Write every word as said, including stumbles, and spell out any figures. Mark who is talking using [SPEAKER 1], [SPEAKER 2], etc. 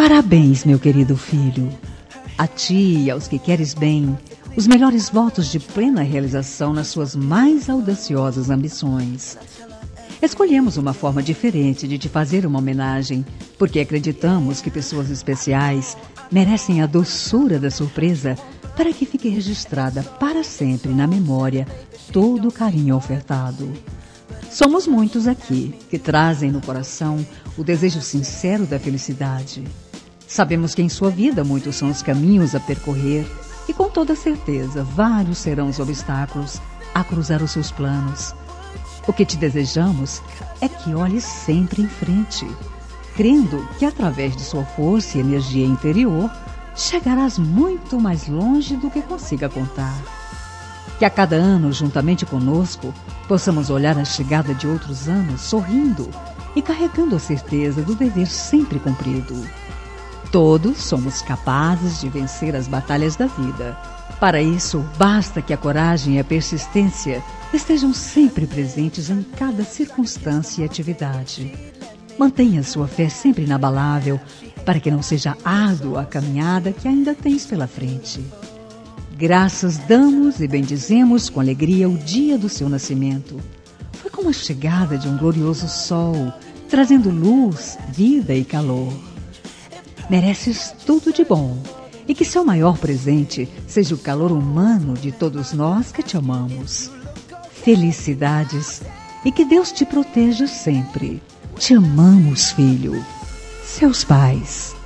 [SPEAKER 1] Parabéns, meu querido filho. A ti e aos que queres bem, os melhores votos de plena realização nas suas mais audaciosas ambições. Escolhemos uma forma diferente de te fazer uma homenagem, porque acreditamos que pessoas especiais merecem a doçura da surpresa para que fique registrada para sempre na memória todo o carinho ofertado. Somos muitos aqui que trazem no coração o desejo sincero da felicidade. Sabemos que em sua vida muitos são os caminhos a percorrer e com toda certeza vários serão os obstáculos a cruzar os seus planos. O que te desejamos é que olhe sempre em frente, crendo que através de sua força e energia interior chegarás muito mais longe do que consiga contar. Que a cada ano, juntamente conosco, possamos olhar a chegada de outros anos sorrindo e carregando a certeza do dever sempre cumprido. Todos somos capazes de vencer as batalhas da vida. Para isso, basta que a coragem e a persistência estejam sempre presentes em cada circunstância e atividade. Mantenha sua fé sempre inabalável, para que não seja árdua a caminhada que ainda tens pela frente. Graças damos e bendizemos com alegria o dia do seu nascimento. Foi como a chegada de um glorioso sol, trazendo luz, vida e calor. Mereces tudo de bom, e que seu maior presente seja o calor humano de todos nós que te amamos. Felicidades e que Deus te proteja sempre. Te amamos, filho. Seus pais.